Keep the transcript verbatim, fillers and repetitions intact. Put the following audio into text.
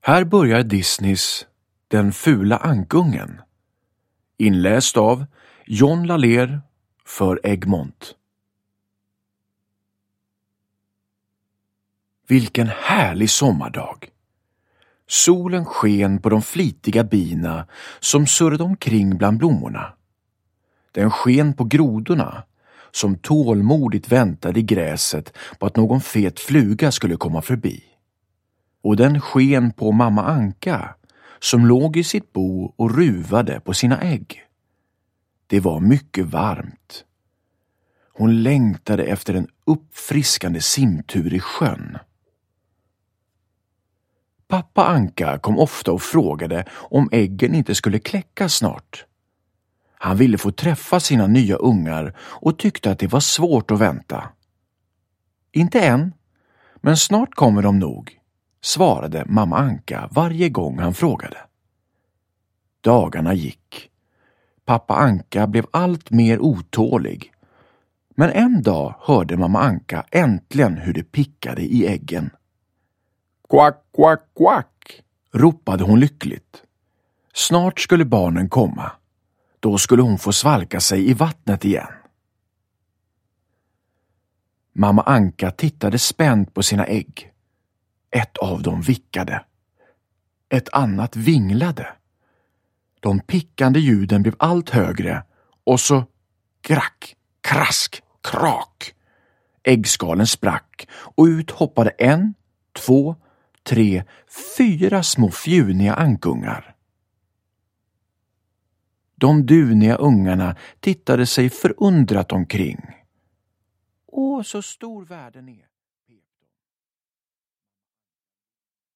Här börjar Disneys Den fula ankungen, inläst av John Laler för Egmont. Vilken härlig sommardag! Solen sken på de flitiga bina som surrade omkring bland blommorna. Den sken på grodorna som tålmodigt väntade i gräset på att någon fet fluga skulle komma förbi. Och den sken på mamma Anka som låg i sitt bo och ruvade på sina ägg. Det var mycket varmt. Hon längtade efter en uppfriskande simtur i sjön. Pappa Anka kom ofta och frågade om äggen inte skulle kläcka snart. Han ville få träffa sina nya ungar och tyckte att det var svårt att vänta. Inte än, men snart kommer de nog, svarade mamma Anka varje gång han frågade. Dagarna gick. Pappa Anka blev allt mer otålig. Men en dag hörde mamma Anka äntligen hur det pickade i äggen. Quack, quack, quack, ropade hon lyckligt. Snart skulle barnen komma. Då skulle hon få svalka sig i vattnet igen. Mamma Anka tittade spänt på sina ägg. Ett av dem vickade. Ett annat vinglade. De pickande ljuden blev allt högre och så krack, krask, krak. Äggskalen sprack och ut hoppade en, två, tre, fyra små fjuniga ankungar. De duniga ungarna tittade sig förundrat omkring. Åh, så stor världen är!